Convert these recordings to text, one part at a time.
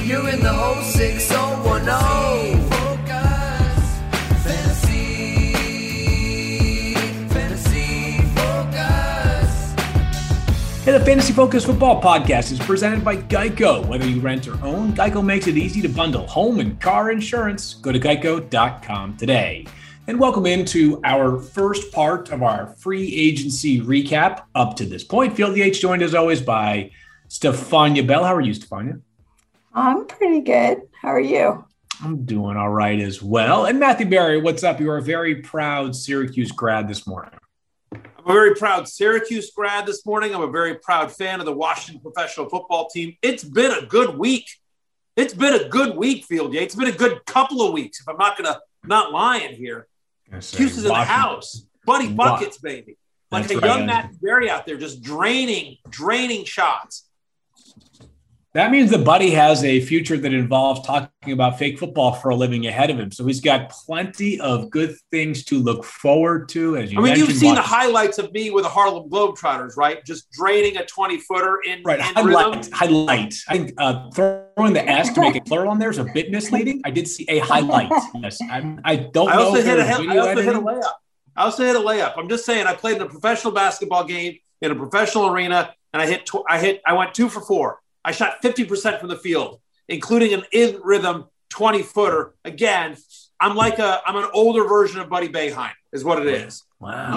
You're in the whole 6010. Hey, the Fantasy Focus Football Podcast is presented by Geico. Whether you rent or own, Geico makes it easy to bundle home and car insurance. Go to geico.com today. And welcome into our first part of our free agency recap up to this point. Field Yates joined as always by Stefania Bell. How are you, Stefania? I'm pretty good. How are you? I'm doing all right as well. And Matthew Berry, what's up? You are a very proud Syracuse grad this morning. I'm a very proud Syracuse grad this morning. I'm a very proud fan of the Washington professional football team. It's been a good week. It's been a good week, Field Yates. It's been a good couple of weeks, if I'm not lying here. Cuse is in the house. Buddy buckets, baby. Like That's a young Matthew Berry out there just draining shots. That means the buddy has a future that involves talking about fake football for a living ahead of him. So he's got plenty of good things to look forward to. As you mentioned, you've seen the highlights of me with the Harlem Globetrotters, right? Just draining a 20-footer in rhythm. Highlight. I think throwing the S to make it plural on there is a bit misleading. I did see a highlight. Yes, I don't know. I also hit a layup. I'm just saying I played in a professional basketball game in a professional arena, and I went 2 for 4. I shot 50% from the field, including an in-rhythm 20-footer. Again, I'm an older version of Buddy Boeheim, is what it is. Wow.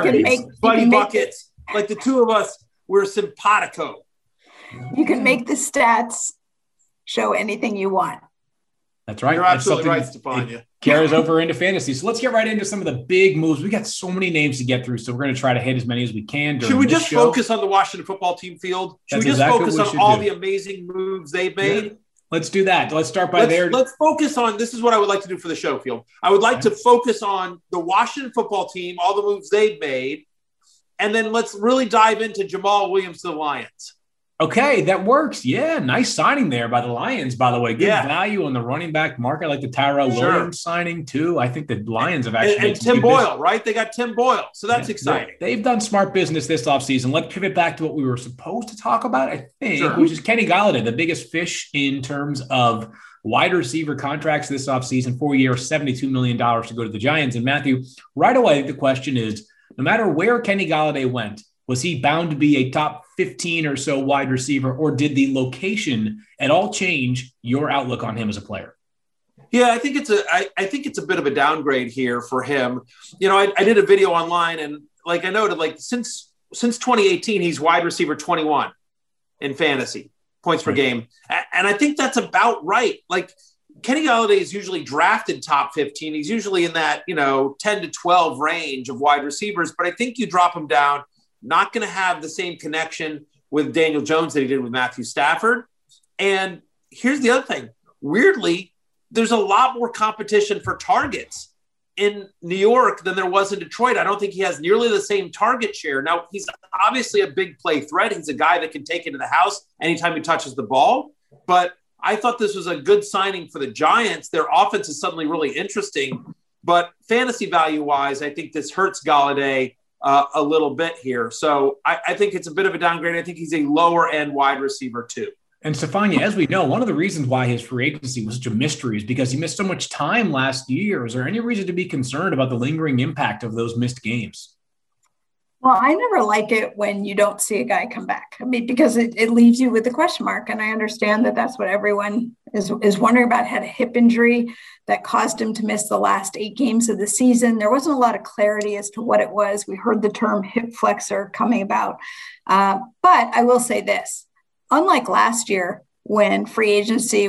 Buddy Buckets. Like the two of us, we're simpatico. You can make the stats show anything you want. That's right. You're absolutely right, Stefania. Carries over into fantasy. So let's get right into some of the big moves. We got so many names to get through, so we're going to try to hit as many as we can. Should we just focus on the Washington football team field? Should we just focus on all the amazing moves they've made? Yeah. Let's do that. Let's start by there. Let's focus on, this is what I would like to do for the show, Field. I would like to focus on the Washington football team, all the moves they've made, and then let's really dive into Jamal Williams to the Lions. Okay, that works. Yeah, nice signing there by the Lions, by the way. Good value on the running back market. I like the Tyrell Williams signing, too. I think the Lions have actually and Tim Boyle, right? They got Tim Boyle, so that's exciting. They've done smart business this offseason. Let's pivot back to what we were supposed to talk about, I think, which is Kenny Golladay, the biggest fish in terms of wide receiver contracts this offseason, 4 years, $72 million to go to the Giants. And Matthew, right away, the question is, no matter where Kenny Golladay went, was he bound to be a top 15 or so wide receiver, or did the location at all change your outlook on him as a player? Yeah, I think it's a bit of a downgrade here for him. You know, I did a video online, and like I noted, like since 2018, he's wide receiver 21 in fantasy points per game, and I think that's about right. Like Kenny Golladay is usually drafted top 15. He's usually in that 10 to 12 range of wide receivers, but I think you drop him down. Not going to have the same connection with Daniel Jones that he did with Matthew Stafford. And here's the other thing. Weirdly, there's a lot more competition for targets in New York than there was in Detroit. I don't think he has nearly the same target share. Now, he's obviously a big play threat. He's a guy that can take it to the house anytime he touches the ball. But I thought this was a good signing for the Giants. Their offense is suddenly really interesting. But fantasy value-wise, I think this hurts Golladay a little bit here. So I think it's a bit of a downgrade. I think he's a lower end wide receiver too. And Stefania, as we know, one of the reasons why his free agency was such a mystery is because he missed so much time last year. Is there any reason to be concerned about the lingering impact of those missed games? Well, I never like it when you don't see a guy come back. I mean, because it leaves you with a question mark. And I understand that that's what everyone is wondering about. Had a hip injury that caused him to miss the last 8 games of the season. There wasn't a lot of clarity as to what it was. We heard the term hip flexor coming about. But I will say this, unlike last year when free agency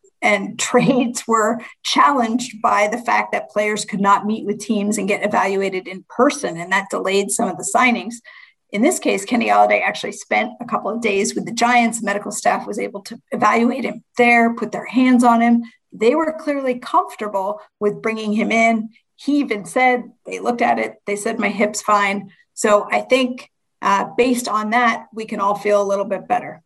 and trades were challenged by the fact that players could not meet with teams and get evaluated in person, and that delayed some of the signings. In this case, Kenny Golladay actually spent a couple of days with the Giants. Medical staff was able to evaluate him there, put their hands on him. They were clearly comfortable with bringing him in. He even said, they looked at it, they said, my hip's fine. So I think based on that, we can all feel a little bit better.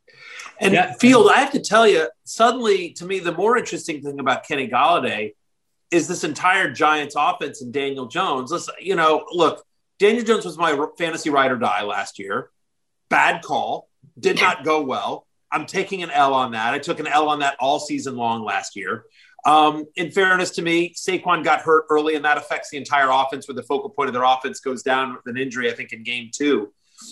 And Field, I have to tell you, suddenly, to me, the more interesting thing about Kenny Golladay is this entire Giants offense and Daniel Jones. Listen, look, Daniel Jones was my fantasy ride or die last year. Bad call. Did not go well. I'm taking an L on that. I took an L on that all season long last year. In fairness to me, Saquon got hurt early, and that affects the entire offense, where the focal point of their offense goes down with an injury, I think, in game 2.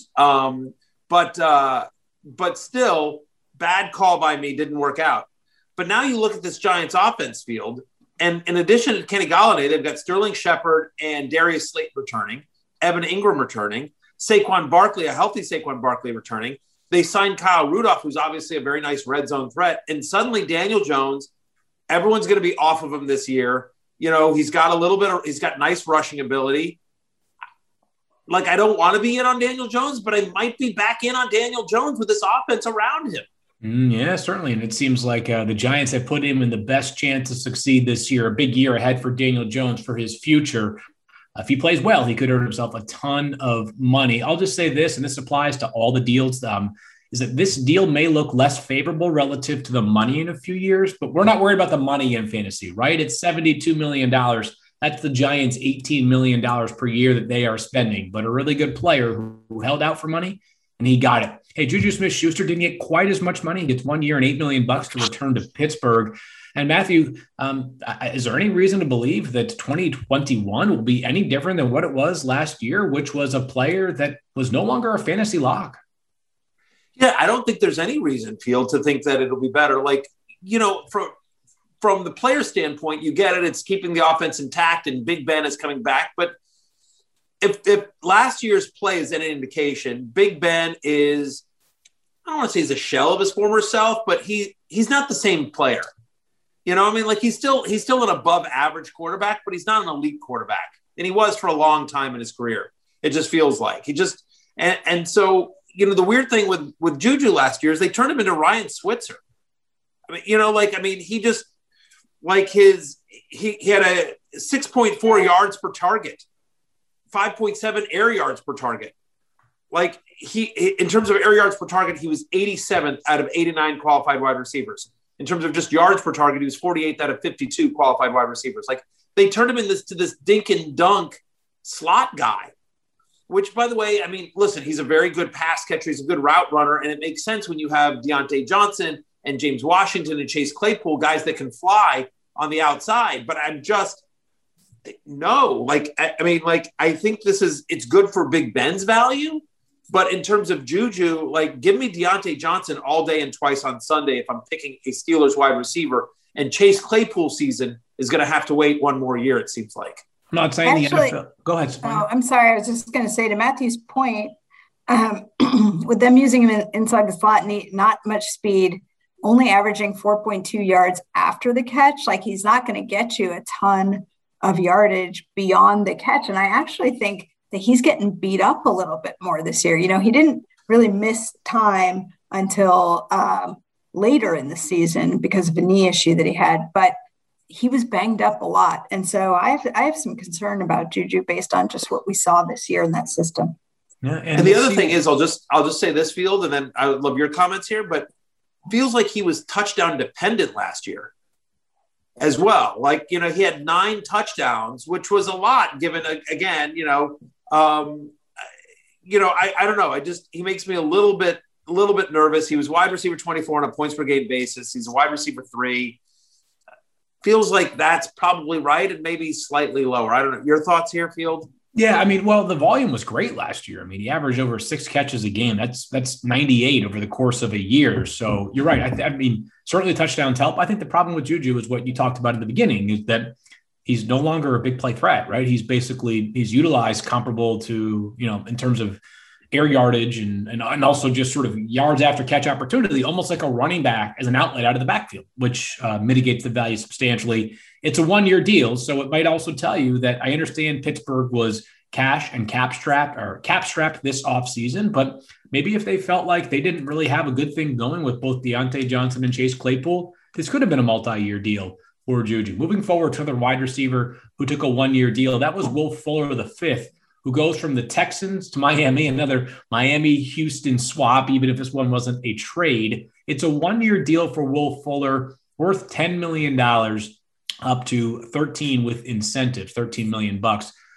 But still, bad call by me, didn't work out. But now you look at this Giants offense field, and in addition to Kenny Golladay, they've got Sterling Shepard and Darius Slayton returning, Evan Ingram returning, Saquon Barkley, a healthy Saquon Barkley returning. They signed Kyle Rudolph, who's obviously a very nice red zone threat. And suddenly Daniel Jones, everyone's going to be off of him this year. You know, he's got he's got nice rushing ability. Like, I don't want to be in on Daniel Jones, but I might be back in on Daniel Jones with this offense around him. Yeah, certainly. And it seems like the Giants have put him in the best chance to succeed this year, a big year ahead for Daniel Jones for his future. If he plays well, he could earn himself a ton of money. I'll just say this, and this applies to all the deals, is that this deal may look less favorable relative to the money in a few years, but we're not worried about the money in fantasy, right? It's $72 million. That's the Giants' $18 million per year that they are spending, but a really good player who held out for money, and he got it. Hey, Juju Smith-Schuster didn't get quite as much money. He gets 1 year and $8 million to return to Pittsburgh. And Matthew, is there any reason to believe that 2021 will be any different than what it was last year, which was a player that was no longer a fantasy lock? Yeah, I don't think there's any reason, Field, to think that it'll be better. Like, you know, from the player standpoint, you get it. It's keeping the offense intact, and Big Ben is coming back. But if last year's play is any indication, Big Ben is, I don't want to say he's a shell of his former self, but he's not the same player. You know, I mean, like, he's still an above average quarterback, but he's not an elite quarterback. And he was for a long time in his career. It just feels like and so, you know, the weird thing with Juju last year is they turned him into Ryan Switzer. I mean, you know, he just, like, he had a 6.4 yards per target, 5.7 air yards per target. Like, in terms of air yards per target, he was 87th out of 89 qualified wide receivers. In terms of just yards per target, he was 48th out of 52 qualified wide receivers. Like, they turned him into this dink and dunk slot guy, which, by the way, I mean, listen, he's a very good pass catcher. He's a good route runner. And it makes sense when you have Deontay Johnson and James Washington and Chase Claypool, guys that can fly on the outside. But I think it's good for Big Ben's value. But in terms of Juju, like, give me Deontay Johnson all day and twice on Sunday if I'm picking a Steelers wide receiver. And Chase Claypool season is going to have to wait 1 more year, it seems like. I'm not saying the NFL. Go ahead, Sabrina. Oh, I'm sorry. I was just going to say, to Matthew's point, with them using him inside the slot, not much speed, only averaging 4.2 yards after the catch, like, he's not going to get you a ton of yardage beyond the catch. And I actually think that he's getting beat up a little bit more this year. You know, he didn't really miss time until later in the season because of a knee issue that he had, but he was banged up a lot. And so I have some concern about Juju based on just what we saw this year in that system. Yeah, and the other thing is, I'll just say this, Field, and then I would love your comments here, but feels like he was touchdown dependent last year as well. Like, you know, he had 9 touchdowns, which was a lot given, again, I don't know. He makes me a little bit nervous. He was wide receiver 24 on a points per game basis. He's a wide receiver 3. Feels like that's probably right, and maybe slightly lower. I don't know. Your thoughts here, Field? Yeah, I mean, well, the volume was great last year. I mean, he averaged over 6 catches a game. That's 98 over the course of a year. So you're right. I mean, certainly touchdowns help. I think the problem with Juju is what you talked about at the beginning, is that he's no longer a big play threat, right? He's utilized comparable to, you know, in terms of air yardage and also just sort of yards after catch opportunity, almost like a running back as an outlet out of the backfield, which mitigates the value substantially. It's a 1-year deal. So it might also tell you that I understand Pittsburgh was cash and cap strapped this offseason, but maybe if they felt like they didn't really have a good thing going with both Deontay Johnson and Chase Claypool, this could have been a multi-year deal for Juju. Moving forward to the wide receiver who took a 1-year deal, that was Will Fuller V, who goes from the Texans to Miami, another Miami-Houston swap, even if this one wasn't a trade. It's a 1-year deal for Will Fuller, worth $10 million up to 13 with incentives, $13 million.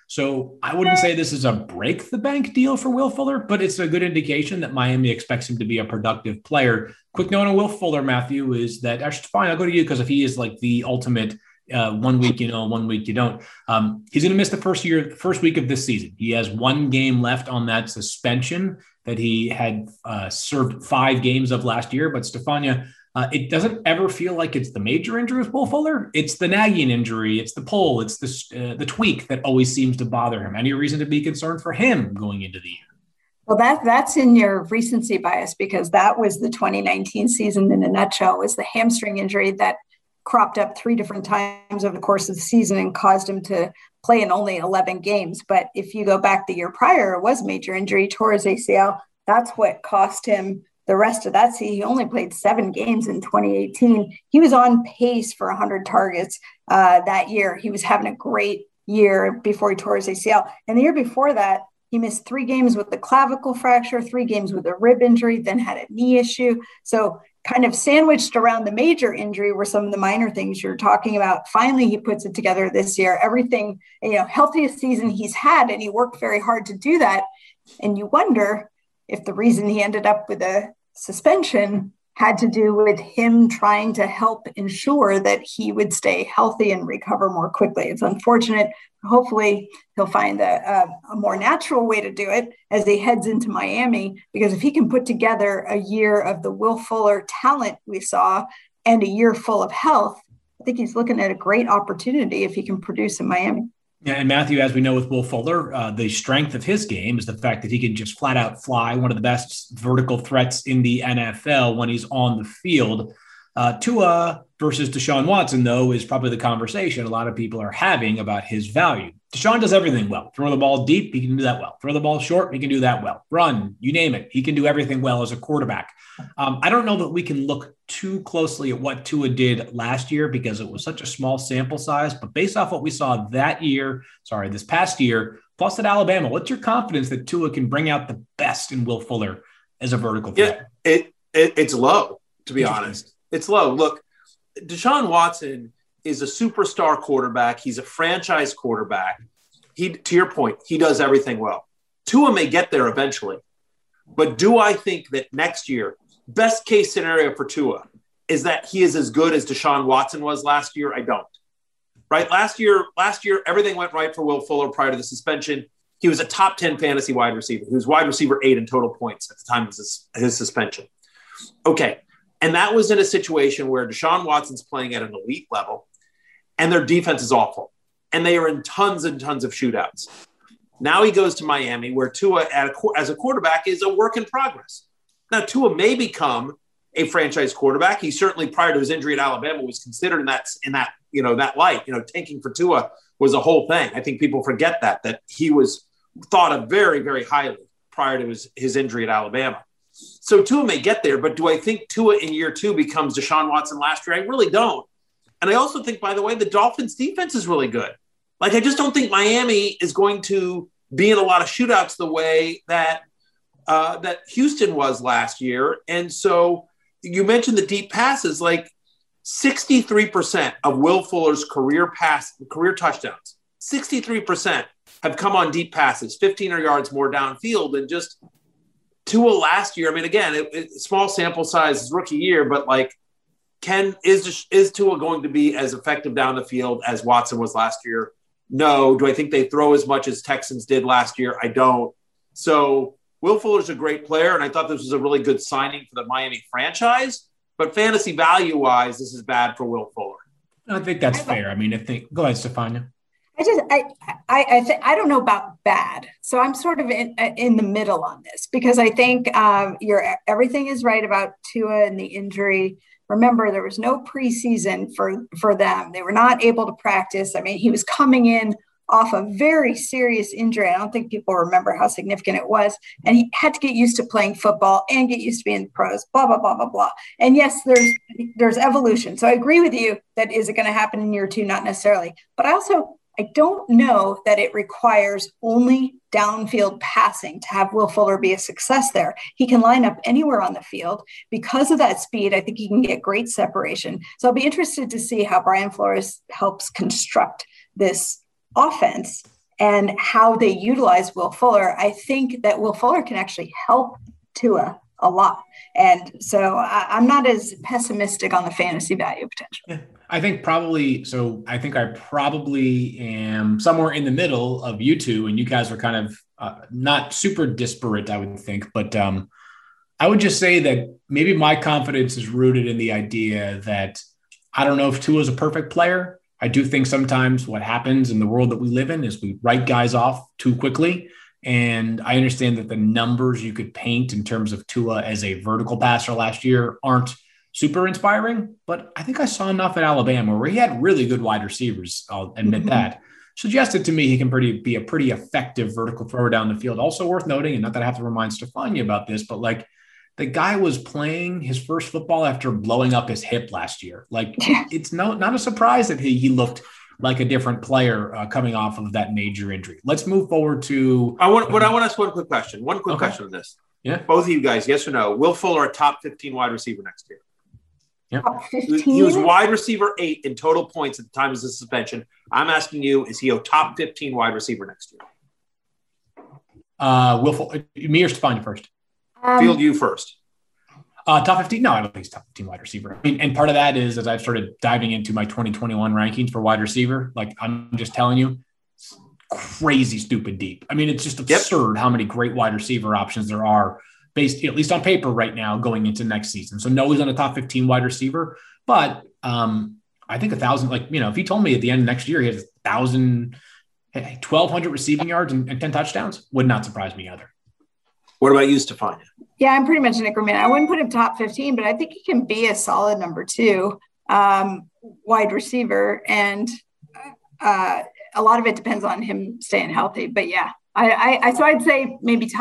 So I wouldn't say this is a break the bank deal for Will Fuller, but it's a good indication that Miami expects him to be a productive player. Quick note on Will Fuller, Matthew, is that actually fine. I'll go to you because if he is like the ultimate 1 week, 1 week you don't, he's going to miss the first week of this season. He has 1 game left on that suspension that he had served 5 games of last year. But Stefania, it doesn't ever feel like it's the major injury with Will Fuller. It's the nagging injury. It's the pull. It's the tweak that always seems to bother him. Any reason to be concerned for him going into the year? Well, that's in your recency bias, because that was the 2019 season in a nutshell. It was the hamstring injury that cropped up 3 different times over the course of the season and caused him to play in only 11 games. But if you go back the year prior, it was major injury, tore his ACL. That's what cost him the rest of that season. He only played 7 games in 2018. He was on pace for 100 targets that year. He was having a great year before he tore his ACL. And the year before that, he missed 3 games with the clavicle fracture, 3 games with a rib injury, then had a knee issue. So kind of sandwiched around the major injury were some of the minor things you're talking about. Finally, he puts it together this year. Everything, healthiest season he's had, and he worked very hard to do that. And you wonder if the reason he ended up with a suspension had to do with him trying to help ensure that he would stay healthy and recover more quickly. It's unfortunate. Hopefully he'll find a more natural way to do it as he heads into Miami, because if he can put together a year of the Will Fuller talent we saw and a year full of health, I think he's looking at a great opportunity if he can produce in Miami. Yeah, and Matthew, as we know with Will Fuller, the strength of his game is the fact that he can just flat out fly, one of the best vertical threats in the NFL when he's on the field. Tua versus Deshaun Watson, though, is probably the conversation a lot of people are having about his value. Deshaun does everything well. Throw the ball deep, he can do that well. Throw the ball short, he can do that well. Run, you name it. He can do everything well as a quarterback. I don't know that we can look too closely at what Tua did last year because it was such a small sample size, but based off what we saw this past year, plus at Alabama, what's your confidence that Tua can bring out the best in Will Fuller as a vertical threat? Yeah, it's low, to be honest. It's low. Look, Deshaun Watson is a superstar quarterback. He's a franchise quarterback. To your point, he does everything well. Tua may get there eventually, but do I think that next year, best case scenario for Tua is that he is as good as Deshaun Watson was last year? I don't. Right? Last year, everything went right for Will Fuller prior to the suspension. He was a top 10 fantasy wide receiver. He was wide receiver 8 in total points at the time of his suspension. Okay. And that was in a situation where Deshaun Watson's playing at an elite level and their defense is awful. And they are in tons and tons of shootouts. Now he goes to Miami, where Tua as a quarterback is a work in progress. Now, Tua may become a franchise quarterback. He certainly, prior to his injury at Alabama, was considered in that light. Tanking for Tua was a whole thing. I think people forget that he was thought of very, very highly prior to his injury at Alabama. So Tua may get there, but do I think Tua in year 2 becomes Deshaun Watson last year? I really don't. And I also think, by the way, the Dolphins defense is really good. Like, I just don't think Miami is going to be in a lot of shootouts the way that Houston was last year. And so you mentioned the deep passes, like 63% of Will Fuller's career touchdowns, 63% have come on deep passes, 15 or yards more downfield than just Tua last year. I mean, again, it's small sample size, his rookie year, but like, is Tua going to be as effective down the field as Watson was last year? No. Do I think they throw as much as Texans did last year? I don't. So Will Fuller's a great player, and I thought this was a really good signing for the Miami franchise. But fantasy value-wise, this is bad for Will Fuller. I think that's fair. I mean, go ahead, Stefania. I don't know about bad. So I'm sort of in the middle on this, because I think everything is right about Tua and the injury. Remember, there was no preseason for them. They were not able to practice. I mean, he was coming in off a very serious injury. I don't think people remember how significant it was. And he had to get used to playing football and get used to being the pros, blah, blah, blah, blah, blah. And yes, there's evolution. So I agree with you that is it going to happen in year 2? Not necessarily. But I don't know that it requires only downfield passing to have Will Fuller be a success there. He can line up anywhere on the field. Because of that speed, I think he can get great separation. So I'll be interested to see how Brian Flores helps construct this offense and how they utilize Will Fuller, I think that Will Fuller can actually help Tua a lot. And so I'm not as pessimistic on the fantasy value potential. Yeah, I think I probably am somewhere in the middle of you two, and you guys are kind of not super disparate, I would think. But I would just say that maybe my confidence is rooted in the idea that I don't know if Tua is a perfect player. I do think sometimes what happens in the world that we live in is we write guys off too quickly. And I understand that the numbers you could paint in terms of Tua as a vertical passer last year aren't super inspiring, but I think I saw enough at Alabama where he had really good wide receivers. I'll admit that. Suggested to me he can be a pretty effective vertical thrower down the field. Also worth noting, and not that I have to remind Stefania about this, but like the guy was playing his first football after blowing up his hip last year. Like it's not a surprise that he looked like a different player coming off of that major injury. Let's move forward to. I want to ask one quick question. One quick question on this. Yeah. Both of you guys, yes or no? Will Fuller a top 15 wide receiver next year? Yeah. Top 15? He was wide receiver 8 in total points at the time of the suspension. I'm asking you, is he a top 15 wide receiver next year? Will Fuller, me or Stefania first? Field you first. Top 15? No, I don't think he's top 15 wide receiver. I mean, and part of that is as I've started diving into my 2021 rankings for wide receiver, like I'm just telling you, it's crazy, stupid deep. I mean, it's just absurd how many great wide receiver options there are based, at least on paper right now, going into next season. So no, he's on a top 15 wide receiver, but I think 1,000, if he told me at the end of next year, he has 1,200 receiving yards and 10 touchdowns, would not surprise me either. What about you, Stefania? Yeah, I'm pretty much in agreement. I wouldn't put him top 15, but I think he can be a solid number 2 wide receiver. And a lot of it depends on him staying healthy. But yeah, so I'd say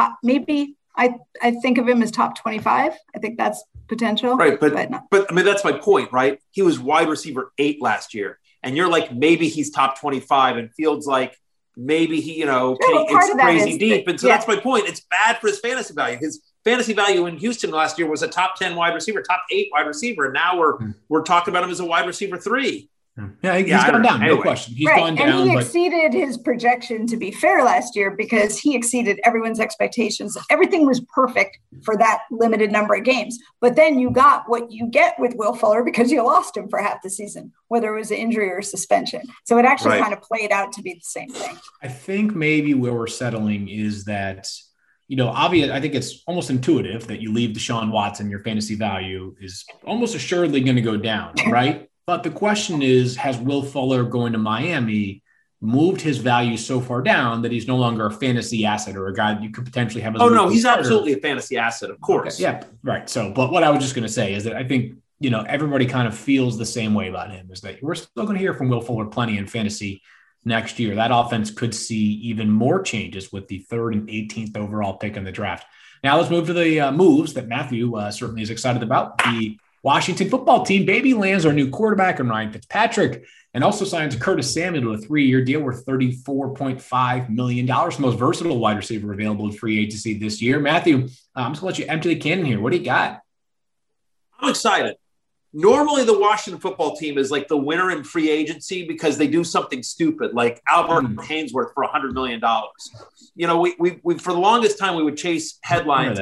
I think of him as top 25. I think that's potential. Right. But I mean, that's my point, right? He was wide receiver 8 last year. And you're like, maybe he's top 25, and Fields like, maybe he, it's crazy deep. And so that's my point. It's bad for his fantasy value. His fantasy value in Houston last year was a top 10 wide receiver, top 8 wide receiver. And now we're talking about him as a wide receiver 3. Yeah, he's gone down. No question. He's gone down. And he exceeded his projection, to be fair, last year because he exceeded everyone's expectations. Everything was perfect for that limited number of games. But then you got what you get with Will Fuller because you lost him for half the season, whether it was an injury or suspension. So it actually kind of played out to be the same thing. I think maybe where we're settling is that, obvious. I think it's almost intuitive that you leave Deshaun Watson, your fantasy value is almost assuredly going to go down, right? But the question is, has Will Fuller going to Miami moved his value so far down that he's no longer a fantasy asset or a guy that you could potentially have as he's absolutely a fantasy asset, of course. Okay. Yeah, right. So, but what I was just going to say is that I think, everybody kind of feels the same way about him, is that we're still going to hear from Will Fuller plenty in fantasy next year. That offense could see even more changes with the 3rd and 18th overall pick in the draft. Now let's move to the moves that Matthew certainly is excited about. The Washington football team baby lands our new quarterback and Ryan Fitzpatrick, and also signs Curtis Samuel to a 3-year deal worth $34.5 million. The most versatile wide receiver available in free agency this year. Matthew, I'm just going to let you empty the cannon here. What do you got? I'm excited. Normally the Washington football team is like the winner in free agency because they do something stupid, like Albert Hainsworth for $100 million. We for the longest time we would chase headlines,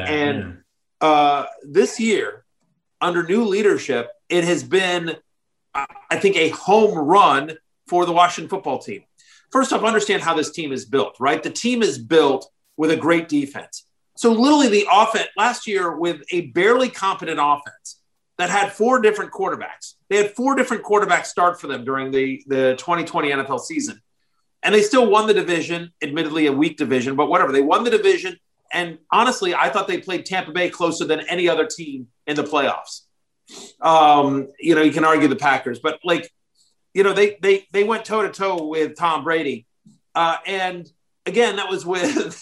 this year, under new leadership, it has been, I think, a home run for the Washington football team. First off, understand how this team is built, right? The team is built with a great defense. So literally the offense last year with a barely competent offense that had 4 different quarterbacks. They had 4 different quarterbacks start for them during the 2020 NFL season. And they still won the division, admittedly a weak division, but whatever. They won the division. And honestly, I thought they played Tampa Bay closer than any other team in the playoffs. You can argue the Packers, but they went toe to toe with Tom Brady. And again, that was with,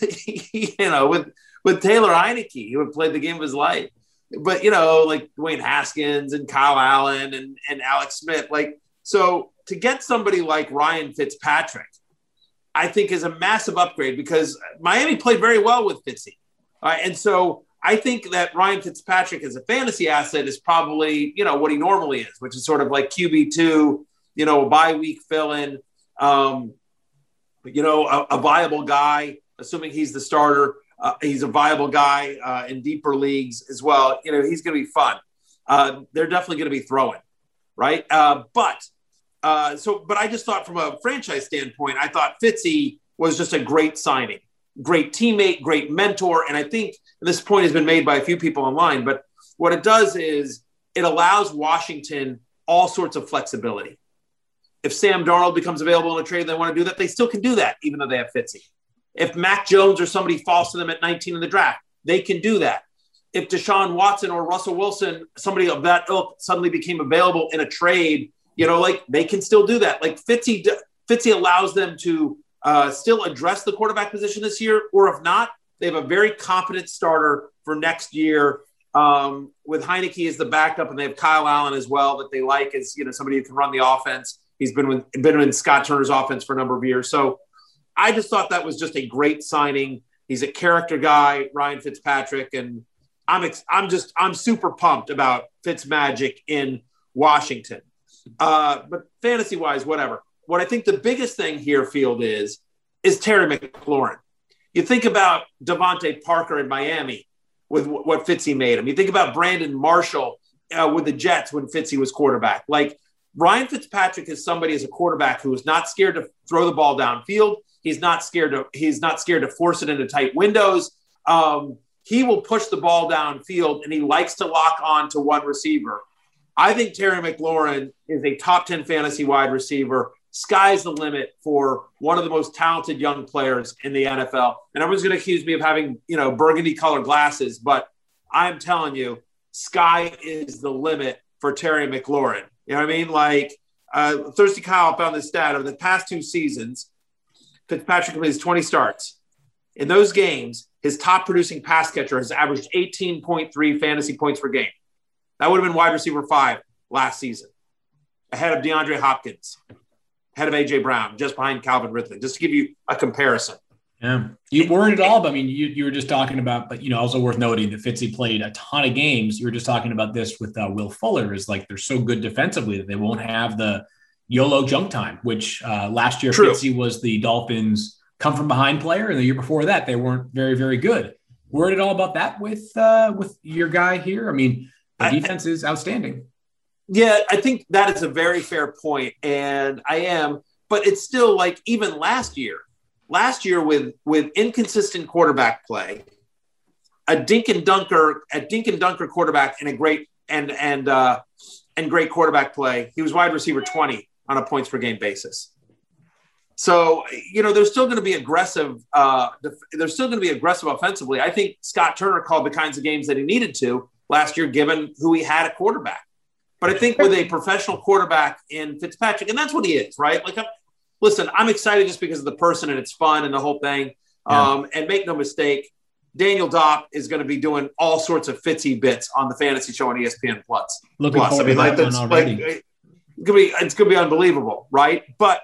with Taylor Heineke, who had played the game of his life. But, Dwayne Haskins and Kyle Allen and Alex Smith. So to get somebody like Ryan Fitzpatrick, I think is a massive upgrade because Miami played very well with Fitzy. And so I think that Ryan Fitzpatrick as a fantasy asset is probably, what he normally is, which is sort of like QB2, a bye week fill-in. a viable guy, assuming he's the starter. He's a viable guy in deeper leagues as well. He's going to be fun. They're definitely going to be throwing, right? But I just thought from a franchise standpoint, I thought Fitzy was just a great signing, great teammate, great mentor. And I think this point has been made by a few people online, but what it does is it allows Washington all sorts of flexibility. If Sam Darnold becomes available in a trade, they want to do that, they still can do that, even though they have Fitzy. If Mac Jones or somebody falls to them at 19 in the draft, they can do that. If Deshaun Watson or Russell Wilson, somebody of that ilk, suddenly became available in a trade, they can still do that. Like Fitzy allows them to still address the quarterback position this year, or if not, they have a very competent starter for next year with Heineke as the backup, and they have Kyle Allen as well that they like as somebody who can run the offense. He's been in Scott Turner's offense for a number of years, so I just thought that was just a great signing. He's a character guy, Ryan Fitzpatrick, and I'm super pumped about Fitzmagic in Washington. But fantasy-wise, whatever. What I think the biggest thing here, Field, is Terry McLaurin. You think about Devontae Parker in Miami with what Fitzy made him. You think about Brandon Marshall with the Jets when Fitzy was quarterback. Like, Ryan Fitzpatrick is somebody as a quarterback who is not scared to throw the ball downfield. He's not scared to force it into tight windows. He will push the ball downfield, and he likes to lock on to one receiver. I think Terry McLaurin is a top 10 fantasy wide receiver. Sky's the limit for one of the most talented young players in the NFL. And everyone's going to accuse me of having, burgundy colored glasses, but I'm telling you, sky is the limit for Terry McLaurin. You know what I mean? Like, Thirsty Kyle found this stat over the past 2 seasons. Fitzpatrick completes 20 starts. In those games, his top producing pass catcher has averaged 18.3 fantasy points per game. That would have been wide receiver 5 last season, ahead of DeAndre Hopkins, ahead of A.J. Brown, just behind Calvin Ridley, just to give you a comparison. Yeah. You weren't at all, but I mean, you were just talking about, but, also worth noting that Fitzy played a ton of games. You were just talking about this with Will Fuller, is like they're so good defensively that they won't have the YOLO junk time, which last year Fitzy was the Dolphins' come from behind player, and the year before that they weren't very, very good. Worried at all about that with your guy here? I mean, the defense is outstanding. Yeah, I think that is a very fair point, and I am. But it's still like even last year with inconsistent quarterback play, a dink and dunker quarterback and a great and great quarterback play. He was wide receiver 20 on a points per game basis. So, they're still going to be aggressive. They're still going to be aggressive offensively. I think Scott Turner called the kinds of games that he needed to last year, given who he had at quarterback. But I think with a professional quarterback in Fitzpatrick, and that's what he is, right? Like, listen, I'm excited just because of the person and it's fun and the whole thing. Yeah. And make no mistake, Daniel Dopp is going to be doing all sorts of Fitzy bits on the fantasy show on ESPN Plus. Looking forward to that one already. It's going to be unbelievable, right? But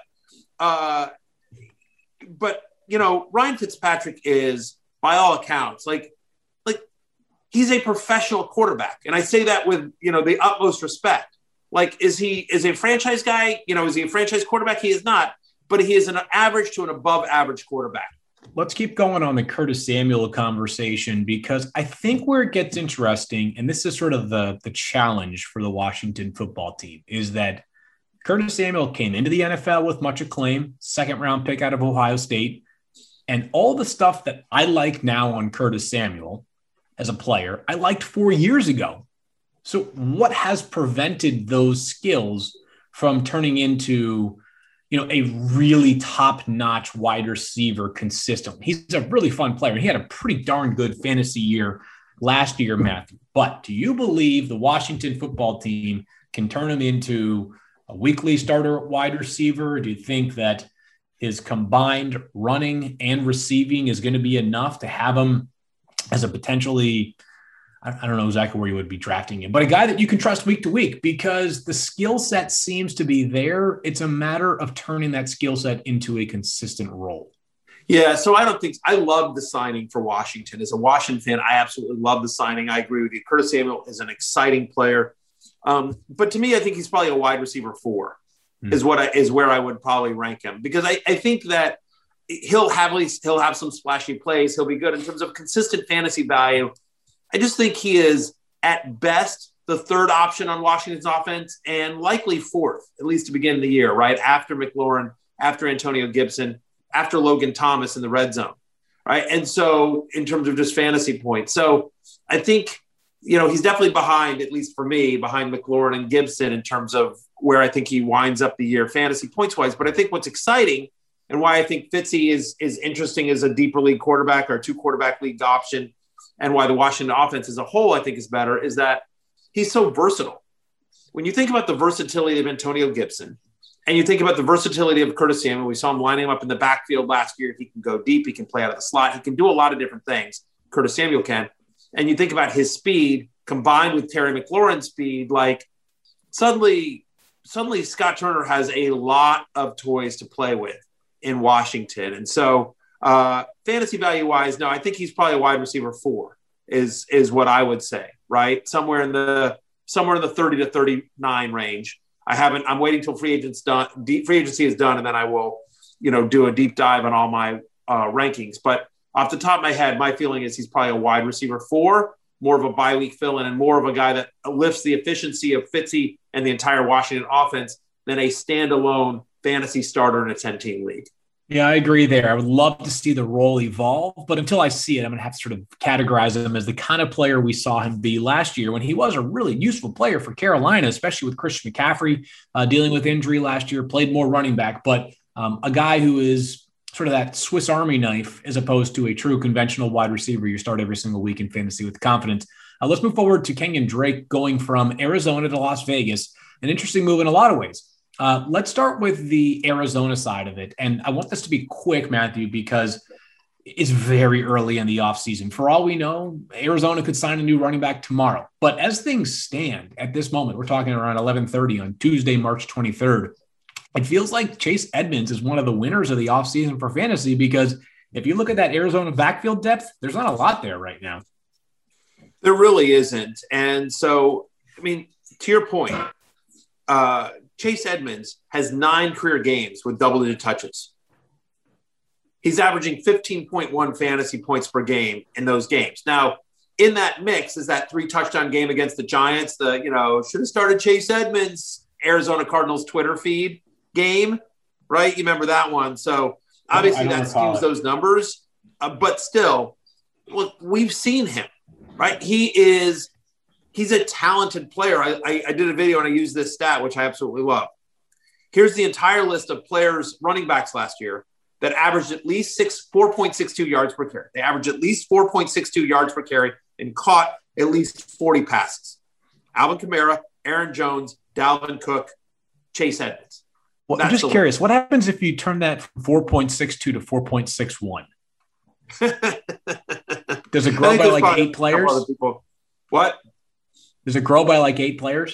Ryan Fitzpatrick is, by all accounts, like he's a professional quarterback. And I say that with, the utmost respect. Like, is he a franchise guy? Is he a franchise quarterback? He is not, but he is an average to an above average quarterback. Let's keep going on the Curtis Samuel conversation, because I think where it gets interesting, and this is sort of the challenge for the Washington football team, is that Curtis Samuel came into the NFL with much acclaim, 2nd-round pick out of Ohio State, and all the stuff that I like now on Curtis Samuel as a player, I liked 4 years ago. So what has prevented those skills from turning into, a really top-notch wide receiver consistently? He's a really fun player. He had a pretty darn good fantasy year last year, Matthew. But do you believe the Washington football team can turn him into a weekly starter wide receiver? Do you think that his combined running and receiving is going to be enough to have him as a potentially, I don't know exactly where you would be drafting him, but a guy that you can trust week to week, because the skill set seems to be there. It's a matter of turning that skill set into a consistent role. Yeah, so I love the signing for Washington. As a Washington fan, I absolutely love the signing. I agree with you. Curtis Samuel is an exciting player. But to me, I think he's probably a wide receiver 4 is where I would probably rank him, because I think that he'll have some splashy plays. He'll be good in terms of consistent fantasy value. I just think he is at best the third option on Washington's offense and likely fourth, at least to begin the year, right? After McLaurin, after Antonio Gibson, after Logan Thomas in the red zone, right? And so in terms of just fantasy points. So I think, he's definitely behind, at least for me, behind McLaurin and Gibson in terms of where I think he winds up the year fantasy points wise. But I think what's exciting and why I think Fitzy is interesting as a deeper league quarterback or 2-quarterback league option, and why the Washington offense as a whole I think is better, is that he's so versatile. When you think about the versatility of Antonio Gibson, and you think about the versatility of Curtis Samuel, we saw him lining him up in the backfield last year. He can go deep. He can play out of the slot. He can do a lot of different things. Curtis Samuel can. And you think about his speed combined with Terry McLaurin's speed, like suddenly Scott Turner has a lot of toys to play with in Washington. And so fantasy value wise, no, I think he's probably a wide receiver 4 is what I would say, right? Somewhere in the 30 to 39 range. I'm waiting till free agency is done. And then I will, do a deep dive on all my rankings. But off the top of my head, my feeling is he's probably a wide receiver 4, more of a bye week fill-in and more of a guy that lifts the efficiency of Fitzy and the entire Washington offense than a standalone fantasy starter in a 10-team league. Yeah, I agree there. I would love to see the role evolve, but until I see it, I'm going to have to sort of categorize him as the kind of player we saw him be last year when he was a really useful player for Carolina, especially with Christian McCaffrey dealing with injury last year, played more running back, but a guy who is sort of that Swiss Army knife as opposed to a true conventional wide receiver you start every single week in fantasy with confidence. Let's move forward to Kenyon Drake going from Arizona to Las Vegas. An interesting move in a lot of ways. Let's start with the Arizona side of it. And I want this to be quick, Matthew, because it's very early in the offseason. For all we know, Arizona could sign a new running back tomorrow. But as things stand at this moment, we're talking around 11:30 on Tuesday, March 23rd. It feels like Chase Edmonds is one of the winners of the offseason for fantasy, because if you look at that Arizona backfield depth, there's not a lot there right now. There really isn't. And so, to your point, Chase Edmonds has 9 career games with double-digit touches. He's averaging 15.1 fantasy points per game in those games. Now, in that mix is that 3-touchdown game against the Giants, should have started Chase Edmonds, Arizona Cardinals Twitter feed game, right? You remember that one. So obviously that skews those numbers, but still, look, we've seen him, right? He's a talented player. I did a video and I used this stat, which I absolutely love. Here's the entire list of players, running backs last year, that averaged at least 4.62 yards per carry. They averaged at least 4.62 yards per carry and caught at least 40 passes. Alvin Kamara, Aaron Jones, Dalvin Cook, Chase Edmonds. Well, I'm just curious, what happens if you turn that from 4.62 to 4.61? Does it grow by like 8 players? What? Does it grow by like 8 players?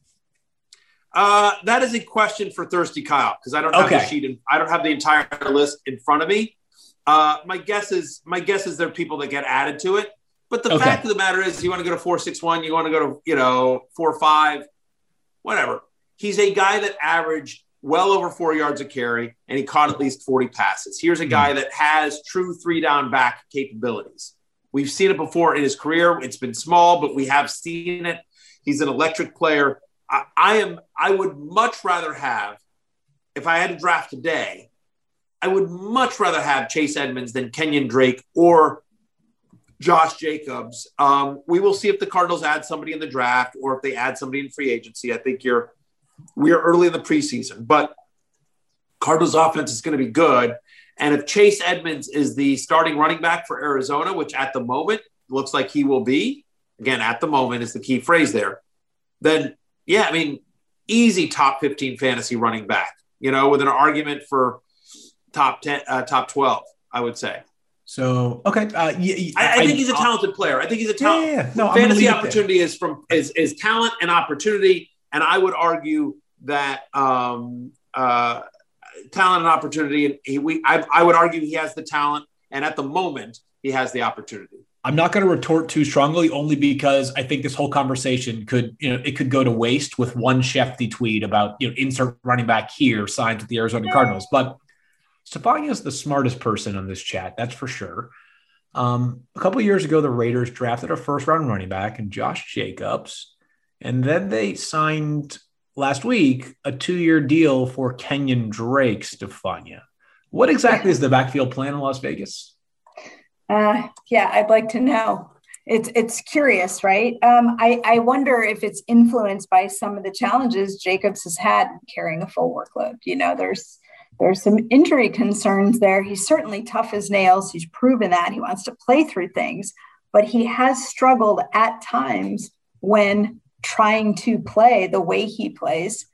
That is a question for Thirsty Kyle, because I don't have the sheet I don't have the entire list in front of me. My guess is there are people that get added to it. But the fact of the matter is, you want to go to 4.61, you want to go to 4.5, whatever. He's a guy that averaged well over 4 yards a carry, and he caught at least 40 passes. Here's a guy that has true 3-down back capabilities. We've seen it before in his career. It's been small, but we have seen it. He's an electric player. I would much rather have, if I had to draft today, I would much rather have Chase Edmonds than Kenyon Drake or Josh Jacobs. We will see if the Cardinals add somebody in the draft or if they add somebody in free agency. I think we are early in the preseason, but Cardinals offense is going to be good. And if Chase Edmonds is the starting running back for Arizona, which at the moment looks like he will be, again, at the moment is the key phrase there, then easy top 15 fantasy running back, with an argument for top 10, top 12, I would say. So, okay. I think he's a talented player. I think he's a talent. Yeah. No, fantasy opportunity is talent and opportunity. And I would argue that talent and opportunity, I would argue he has the talent, and at the moment he has the opportunity. I'm not going to retort too strongly, only because I think this whole conversation could go to waste with one Shefty tweet about, insert running back here signed with the Arizona Cardinals. But Stefania's the smartest person on this chat, that's for sure. A couple of years ago, the Raiders drafted a first-round running back in Josh Jacobs, and then they signed last week a 2-year deal for Kenyon Drake. Stefania, what exactly is the backfield plan in Las Vegas? Yeah, I'd like to know. It's curious, right? I wonder if it's influenced by some of the challenges Jacobs has had carrying a full workload. There's some injury concerns there. He's certainly tough as nails. He's proven that. He wants to play through things, but he has struggled at times when trying to play the way he plays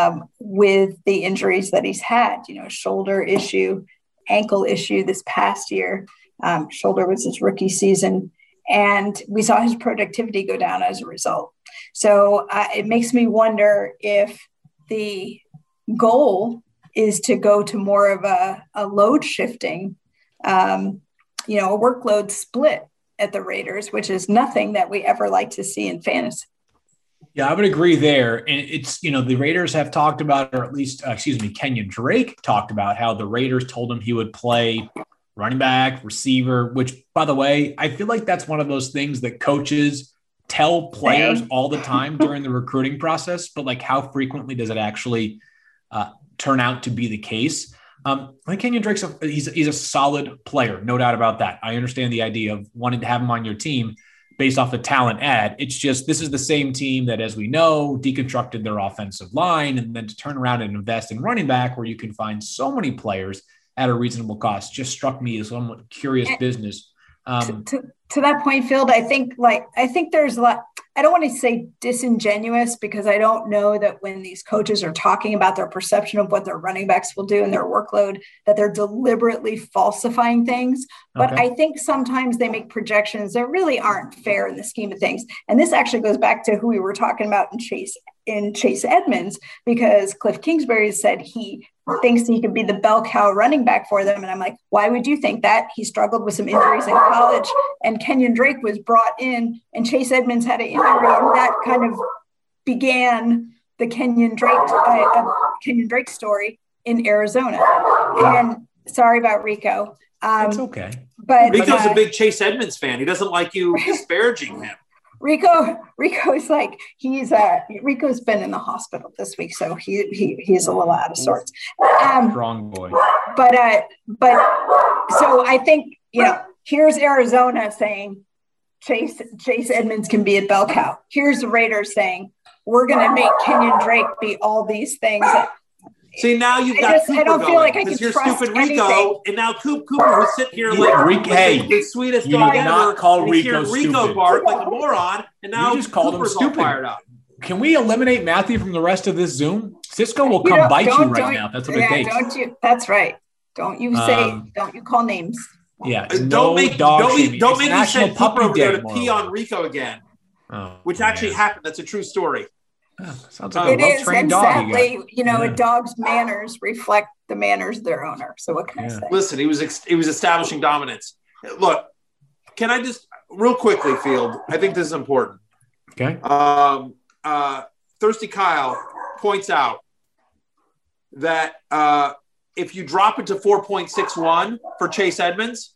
with the injuries that he's had, shoulder issue, ankle issue this past year. Shoulder was his rookie season. And we saw his productivity go down as a result. So it makes me wonder if the goal is to go to more of a load shifting, a workload split at the Raiders, which is nothing that we ever like to see in fantasy. Yeah, I would agree there. And it's, the Raiders have talked about, or at least, Kenyon Drake talked about how the Raiders told him he would play running back, receiver, which, by the way, I feel like that's one of those things that coaches tell players all the time during the recruiting process, but like how frequently does it actually turn out to be the case? I think Kenyon Drake's he's a solid player, no doubt about that. I understand the idea of wanting to have him on your team based off a talent ad. It's just, this is the same team that, as we know, deconstructed their offensive line, and then to turn around and invest in running back where you can find so many players at a reasonable cost just struck me as somewhat curious business. To that point, Field, I think there's a lot. I don't want to say disingenuous, because I don't know that when these coaches are talking about their perception of what their running backs will do and their workload, that they're deliberately falsifying things. But okay. I think sometimes they make projections that really aren't fair in the scheme of things. And this actually goes back to who we were talking about in Chase Edmonds, because Cliff Kingsbury said he thinks he could be the bell cow running back for them. And I'm like, why would you think that? He struggled with some injuries in college, and Kenyon Drake was brought in, and Chase Edmonds had an injury, and that kind of began the Kenyon Drake story in Arizona. And sorry about Rico. It's okay. But Rico's a big Chase Edmonds fan. He doesn't like you disparaging him. Rico's like, Rico's been in the hospital this week, so he's a little out of sorts. Strong boy. But so I think, here's Arizona saying Chase Edmonds can be a bell cow. Here's the Raiders saying we're going to make Kenyon Drake be all these things. See, now you've got Cooper. I don't feel like I can you're trust stupid anything. Rico, and now Cooper was sitting here the sweetest dog ever. Not call Rico Rico bark like a moron, and now you just called Cooper's him stupid. All fired up. Can we eliminate Matthew from the rest of this Zoom? Cisco will come bite you right now. That's what it takes. Don't you? That's right. Don't you say? Don't you call names? Yeah. Don't make me send Cooper over there to pee on Rico again. Which actually happened. That's a true story. Oh, sounds like a well-trained dog. Sadly, a dog's manners reflect the manners of their owner. So what can I say? Listen, he was establishing dominance. Look, can I just real quickly, Field? I think this is important. Okay. Thirsty Kyle points out that if you drop it to 4.61 for Chase Edmonds,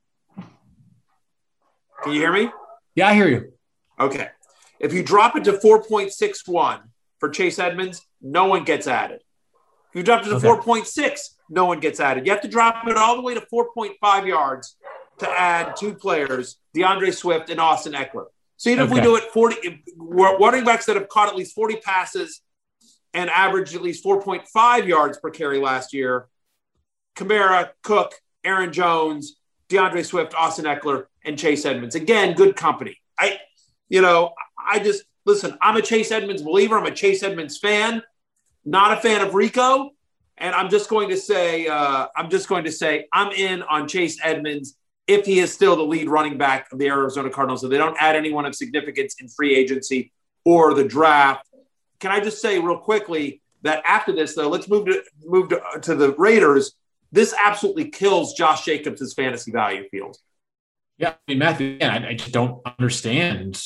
can you hear me? Yeah, I hear you. Okay. If you drop it to 4.61 for Chase Edmonds, no one gets added. If you drop it to 4.6, no one gets added. You have to drop it all the way to 4.5 yards to add two players, DeAndre Swift and Austin Eckler. So even if we do it 40, running backs that have caught at least 40 passes and averaged at least 4.5 yards per carry last year, Kamara, Cook, Aaron Jones, DeAndre Swift, Austin Eckler, and Chase Edmonds. Again, good company. Listen, I'm a Chase Edmonds believer. I'm a Chase Edmonds fan, not a fan of Rico. And I'm just going to say I'm in on Chase Edmonds if he is still the lead running back of the Arizona Cardinals. So they don't add anyone of significance in free agency or the draft. Can I just say real quickly that after this, though, let's move to the Raiders. This absolutely kills Josh Jacobs' fantasy value, Field. Yeah, Matthew, I just don't understand.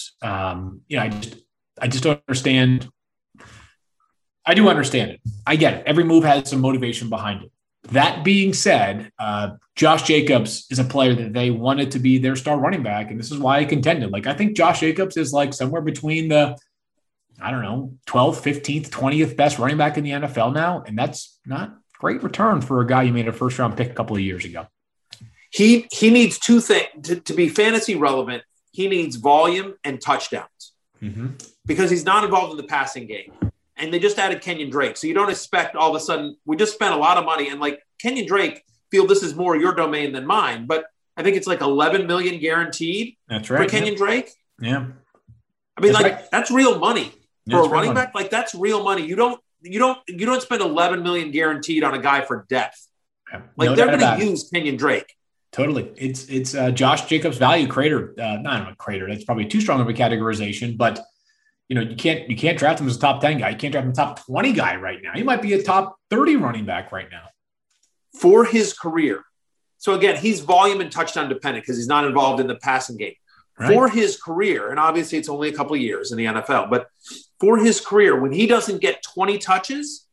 I just don't understand. I do understand it. I get it. Every move has some motivation behind it. That being said, Josh Jacobs is a player that they wanted to be their star running back, and this is why I contended. Like, I think Josh Jacobs is like somewhere between the, 12th, 15th, 20th best running back in the NFL now, and that's not great return for a guy you made a first-round pick a couple of years ago. He needs two things to be fantasy relevant. He needs volume and touchdowns because he's not involved in the passing game. And they just added Kenyon Drake. So you don't expect all of a sudden, we just spent a lot of money. And like Kenyon Drake, feel this is more your domain than mine. But I think it's like 11 million guaranteed. That's right, for Kenyon Drake. Yeah. I mean, that's real money for a running back. Like that's real money. You don't spend 11 million guaranteed on a guy for depth. Yeah. Like they're going to use Kenyon Drake. Totally. It's Josh Jacobs value crater. Not a crater. That's probably too strong of a categorization, but you can't draft him as a top 10 guy. You can't draft him a top 20 guy right now. He might be a top 30 running back right now. For his career. So again, he's volume and touchdown dependent because he's not involved in the passing game. Right. For his career, and obviously it's only a couple of years in the NFL, but for his career, when he doesn't get 20 touches,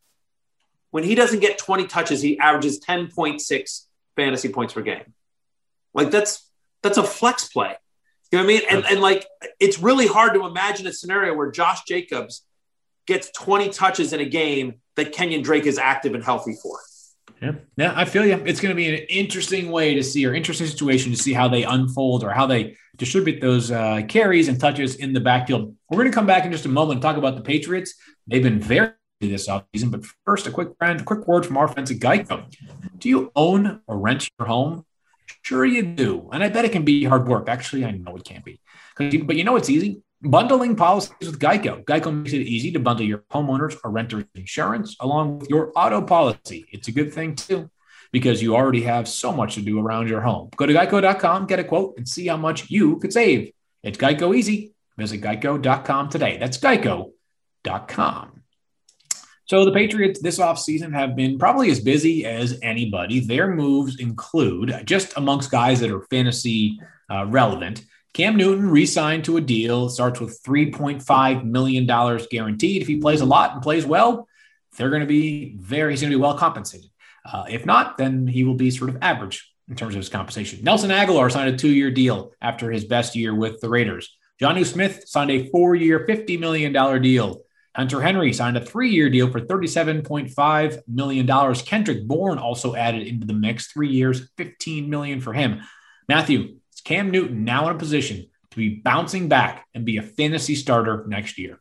he averages 10.6 fantasy points per game. Like that's a flex play. You know what I mean? And like, it's really hard to imagine a scenario where Josh Jacobs gets 20 touches in a game that Kenyon Drake is active and healthy for. Yeah, I feel you. It's going to be an interesting way to see, or interesting situation to see how they unfold or how they distribute those carries and touches in the backfield. We're going to come back in just a moment and talk about the Patriots. They've been very busy this offseason, but first, a quick word from our friends at Geico. Do you own or rent your home? Sure you do. And I bet it can be hard work. Actually, I know it can't be. But it's easy. Bundling policies with Geico. Geico makes it easy to bundle your homeowners or renters insurance along with your auto policy. It's a good thing, too, because you already have so much to do around your home. Go to geico.com, get a quote, and see how much you could save. It's Geico easy. Visit geico.com today. That's geico.com. So the Patriots this offseason have been probably as busy as anybody. Their moves include, just amongst guys that are fantasy relevant, Cam Newton re-signed to a deal. It starts with $3.5 million guaranteed. If he plays a lot and plays well, he's going to be well compensated. If not, then he will be sort of average in terms of his compensation. Nelson Aguilar signed a 2-year deal after his best year with the Raiders. Jonnu Smith signed a 4-year, $50 million deal. Hunter Henry signed a 3-year deal for $37.5 million. Kendrick Bourne also added into the mix, 3 years, $15 million for him. Matthew, is Cam Newton now in a position to be bouncing back and be a fantasy starter next year?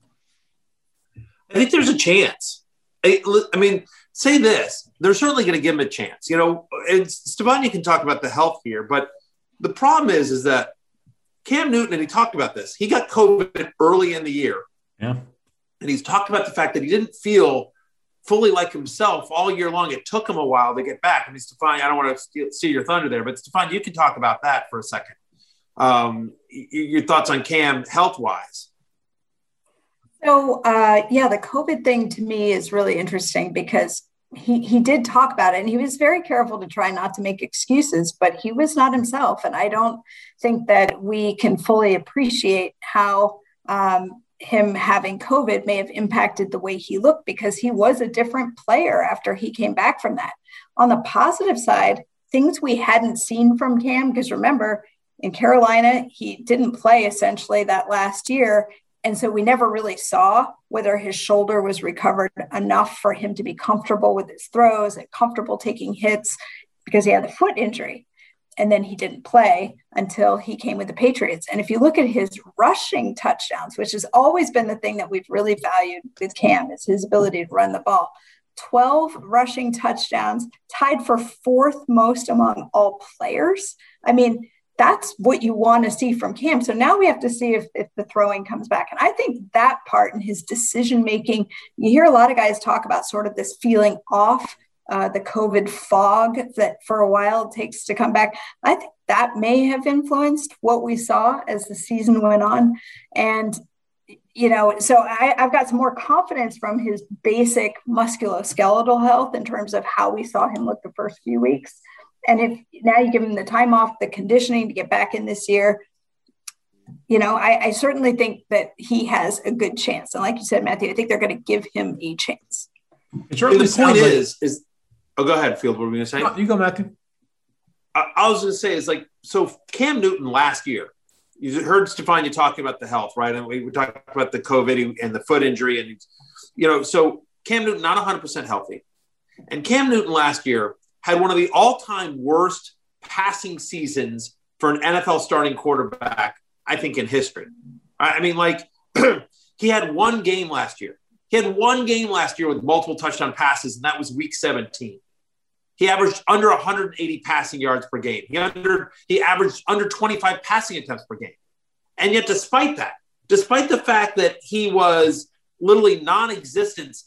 I think there's a chance. I mean, say this, they're certainly going to give him a chance. And Stefania can talk about the health here, but the problem is that Cam Newton, and he talked about this, he got COVID early in the year. Yeah. And he's talked about the fact that he didn't feel fully like himself all year long. It took him a while to get back. I mean, Stefania, I don't want to steal your thunder there, but Stefania, you can talk about that for a second. Your thoughts on Cam health-wise. So, the COVID thing to me is really interesting because he did talk about it and he was very careful to try not to make excuses, but he was not himself. And I don't think that we can fully appreciate how him having COVID may have impacted the way he looked because he was a different player after he came back from that. On the positive side, things we hadn't seen from Cam, because remember, in Carolina, he didn't play essentially that last year. And so we never really saw whether his shoulder was recovered enough for him to be comfortable with his throws and comfortable taking hits because he had the foot injury. And then he didn't play until he came with the Patriots. And if you look at his rushing touchdowns, which has always been the thing that we've really valued with Cam, is his ability to run the ball. 12 rushing touchdowns, tied for 4th most among all players. I mean, that's what you want to see from Cam. So now we have to see if the throwing comes back. And I think that part in his decision-making, you hear a lot of guys talk about sort of this feeling off, the COVID fog that for a while it takes to come back. I think that may have influenced what we saw as the season went on. And, so I've got some more confidence from his basic musculoskeletal health in terms of how we saw him look the first few weeks. And if now you give him the time off, the conditioning to get back in this year, I certainly think that he has a good chance. And like you said, Matthew, I think they're going to give him a chance. It certainly the point is Oh, go ahead, Field. What were we going to say? No, you go, Matthew. I was going to say is like, so Cam Newton last year, you heard Stefania talking about the health, right? And we talked about the COVID and the foot injury. And, so Cam Newton, not 100% healthy. And Cam Newton last year had one of the all-time worst passing seasons for an NFL starting quarterback, I think, in history. I mean, like, he had one game last year. He had one game last year with multiple touchdown passes, and that was week 17. He averaged under 180 passing yards per game. He averaged under 25 passing attempts per game. And yet, despite the fact that he was literally non-existent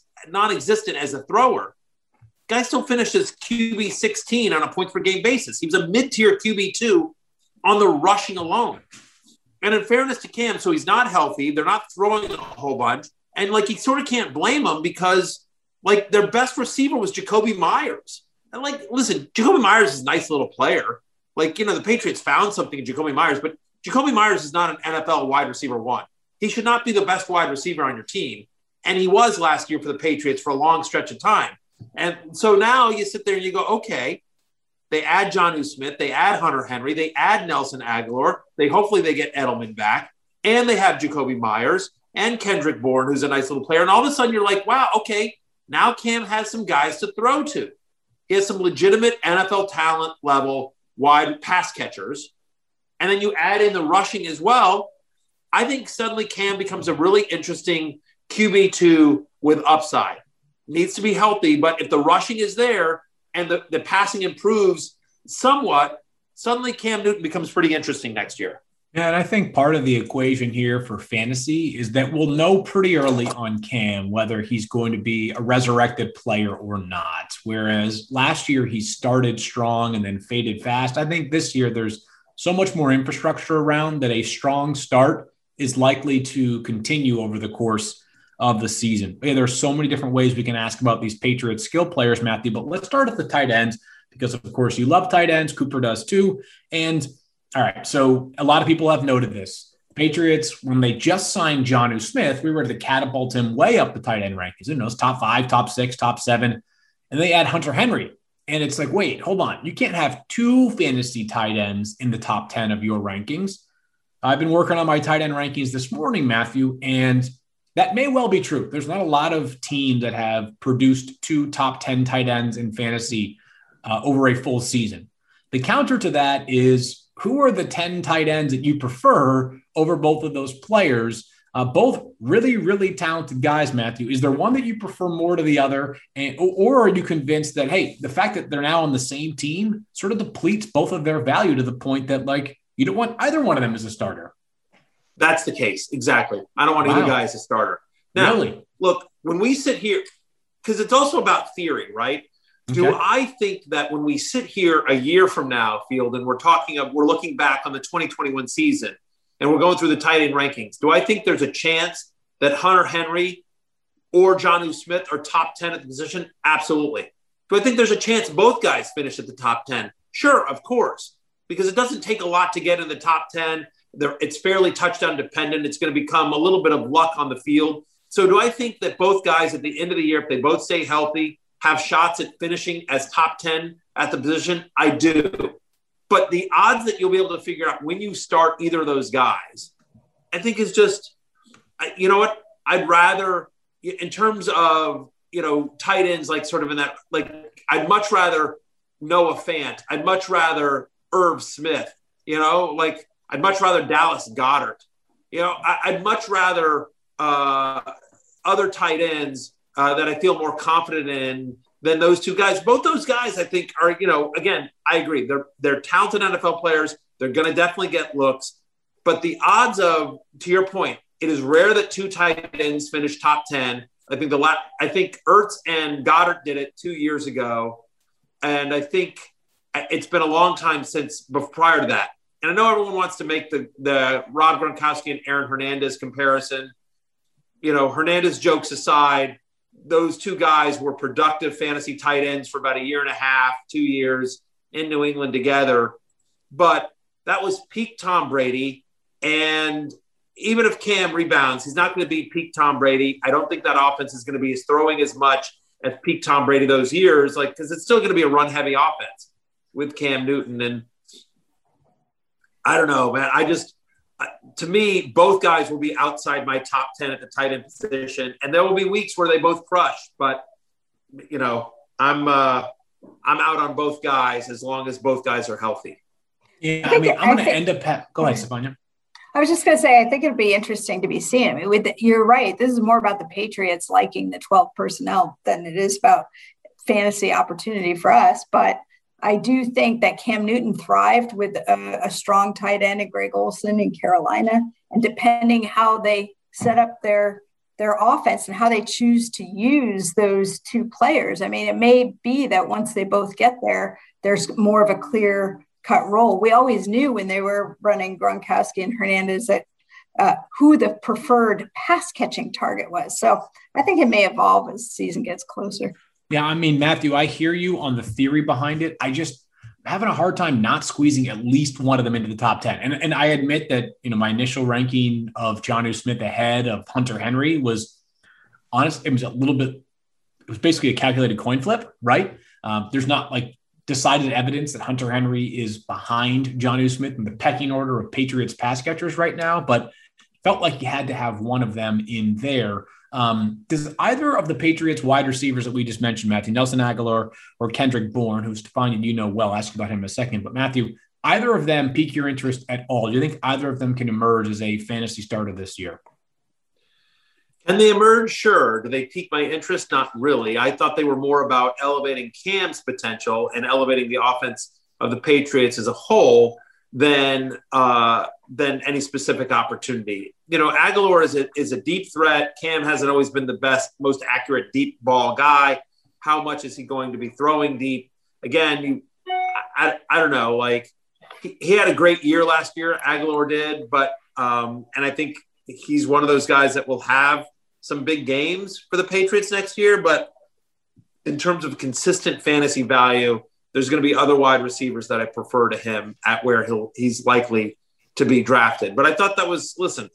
as a thrower, guy still finished as QB 16 on a points per game basis. He was a mid-tier QB 2 on the rushing alone. And in fairness to Cam, so he's not healthy. They're not throwing a whole bunch. And, like, you sort of can't blame them because, like, their best receiver was Jacoby Myers. And, like, listen, Jacoby Myers is a nice little player. Like, the Patriots found something in Jacoby Myers, but Jacoby Myers is not an NFL wide receiver one. He should not be the best wide receiver on your team. And he was last year for the Patriots for a long stretch of time. And so now you sit there and you go, okay, they add Jonnu Smith, they add Hunter Henry, they add Nelson Aguilar, hopefully they get Edelman back, and they have Jacoby Myers and Kendrick Bourne, who's a nice little player. And all of a sudden you're like, wow, okay, now Cam has some guys to throw to. He has some legitimate NFL talent level wide pass catchers. And then you add in the rushing as well. I think suddenly Cam becomes a really interesting QB2 with upside. Needs to be healthy, but if the rushing is there and the passing improves somewhat, suddenly Cam Newton becomes pretty interesting next year. Yeah, and I think part of the equation here for fantasy is that we'll know pretty early on Cam whether he's going to be a resurrected player or not. Whereas last year he started strong and then faded fast. I think this year there's so much more infrastructure around that a strong start is likely to continue over the course of the season. Yeah, there's so many different ways we can ask about these Patriots skill players, Matthew, but let's start at the tight ends because, of course, you love tight ends. Cooper does too. And all right, so a lot of people have noted this. Patriots, when they just signed Jonnu Smith, we were to catapult him way up the tight end rankings. You know, it's top 5, top 6, top 7, and they add Hunter Henry. And it's like, wait, hold on. You can't have 2 fantasy tight ends in the top 10 of your rankings. I've been working on my tight end rankings this morning, Matthew, and that may well be true. There's not a lot of teams that have produced 2 top 10 tight ends in fantasy over a full season. The counter to that is, who are the 10 tight ends that you prefer over both of those players? Both really, really talented guys, Matthew. Is there one that you prefer more to the other? Or are you convinced that, hey, the fact that they're now on the same team sort of depletes both of their value to the point that, like, you don't want either one of them as a starter? That's the case. Exactly. I don't want either guy as a starter. Now, really? Look, when we sit here, because it's also about theory, right? Okay. Do I think that when we sit here a year from now, Field, and we're looking back on the 2021 season and we're going through the tight end rankings, do I think there's a chance that Hunter Henry or Jonnu Smith are top 10 at the position? Absolutely. Do I think there's a chance both guys finish at the top 10? Sure, of course, because it doesn't take a lot to get in the top 10. It's fairly touchdown dependent. It's going to become a little bit of luck on the field. So do I think that both guys at the end of the year, if they both stay healthy, have shots at finishing as top 10 at the position? I do. But the odds that you'll be able to figure out when you start either of those guys, I think is just, you know what? I'd rather, in terms of, tight ends, like sort of in that, like, I'd much rather Noah Fant. I'd much rather Irv Smith, like I'd much rather Dallas Goedert. I'd much rather other tight ends that I feel more confident in than those 2 guys. Both those guys, I think, are, again, I agree. They're talented NFL players. They're going to definitely get looks. But the odds of, to your point, it is rare that 2 tight ends finish top 10. I think Ertz and Goddard did it 2 years ago. And I think it's been a long time since prior to that. And I know everyone wants to make the Rob Gronkowski and Aaron Hernandez comparison. Hernandez jokes aside, those 2 guys were productive fantasy tight ends for about a year and a half, 2 years in New England together. But that was peak Tom Brady. And even if Cam rebounds, he's not going to be peak Tom Brady. I don't think that offense is going to be throwing as much as peak Tom Brady those years, like, because it's still going to be a run heavy offense with Cam Newton. And I don't know, man. To me, both guys will be outside my top 10 at the tight end position, and there will be weeks where they both crush. But I'm out on both guys as long as both guys are healthy. Yeah, I'm going to end up. Go ahead, Stefania. I was just going to say, I think it'd be interesting to be seen. I mean, you're right. This is more about the Patriots liking the 12 personnel than it is about fantasy opportunity for us. But I do think that Cam Newton thrived with a strong tight end in Greg Olsen in Carolina. And depending how they set up their offense and how they choose to use those two players, I mean, it may be that once they both get there, there's more of a clear cut role. We always knew when they were running Gronkowski and Hernandez that who the preferred pass catching target was. So I think it may evolve as the season gets closer. Yeah, I mean, Matthew, I hear you on the theory behind it. I just having a hard time not squeezing at least one of them into the top 10. And I admit that, my initial ranking of Jonnu Smith ahead of Hunter Henry was honest. It was basically a calculated coin flip, right? There's not like decided evidence that Hunter Henry is behind Jonnu Smith in the pecking order of Patriots pass catchers right now, but felt like you had to have one of them in there. Does either of the Patriots wide receivers that we just mentioned, Matthew, Nelson Aguilar or Kendrick Bourne, who's Stefania, well, ask about him in a second, but Matthew, either of them pique your interest at all? Do you think either of them can emerge as a fantasy starter this year? Can they emerge? Sure. Do they pique my interest? Not really. I thought they were more about elevating Cam's potential and elevating the offense of the Patriots as a whole than any specific opportunity. Aguilar is a deep threat. Cam hasn't always been the best, most accurate deep ball guy. How much is he going to be throwing deep? Again, I don't know. Like he had a great year last year. Aguilar did, but and I think he's one of those guys that will have some big games for the Patriots next year. But in terms of consistent fantasy value, there's going to be other wide receivers that I prefer to him at where he's likely to be drafted. But I thought that was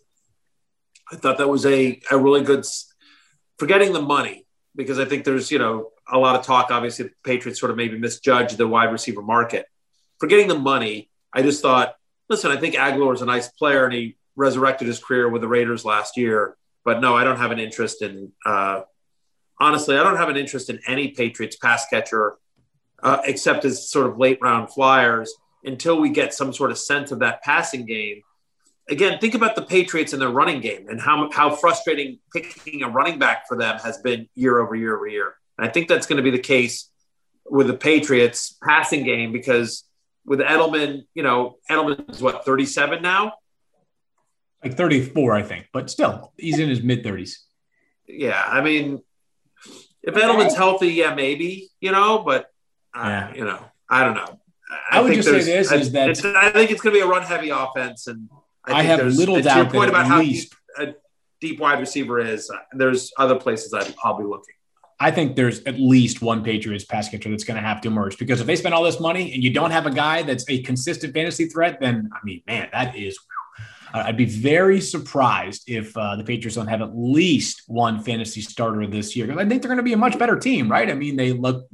a really good, forgetting the money, because I think there's, a lot of talk. Obviously, the Patriots sort of maybe misjudged the wide receiver market. Forgetting the money, I just thought, listen, I think Aguilar is a nice player and he resurrected his career with the Raiders last year. But no, I don't have an interest in, honestly, I don't have an interest in any Patriots pass catcher except as sort of late round flyers until we get some sort of sense of that passing game. Again, think about the Patriots and their running game and how frustrating picking a running back for them has been year over year over year. And I think that's going to be the case with the Patriots passing game, because with Edelman, Edelman is 37 now? Like 34, I think, but still, he's in his mid-30s. Yeah, I mean, if Edelman's healthy, yeah, maybe, but, I don't know. I would just say this I think it's going to be a run-heavy offense, and I have little doubt. To your point about how deep wide receiver is, there's other places I'll be looking. I think there's at least one Patriots pass catcher that's going to have to emerge, because if they spend all this money and you don't have a guy that's a consistent fantasy threat, then, I mean, man, that is I'd be very surprised if the Patriots don't have at least one fantasy starter this year. I think they're going to be a much better team, right? I mean, they looked.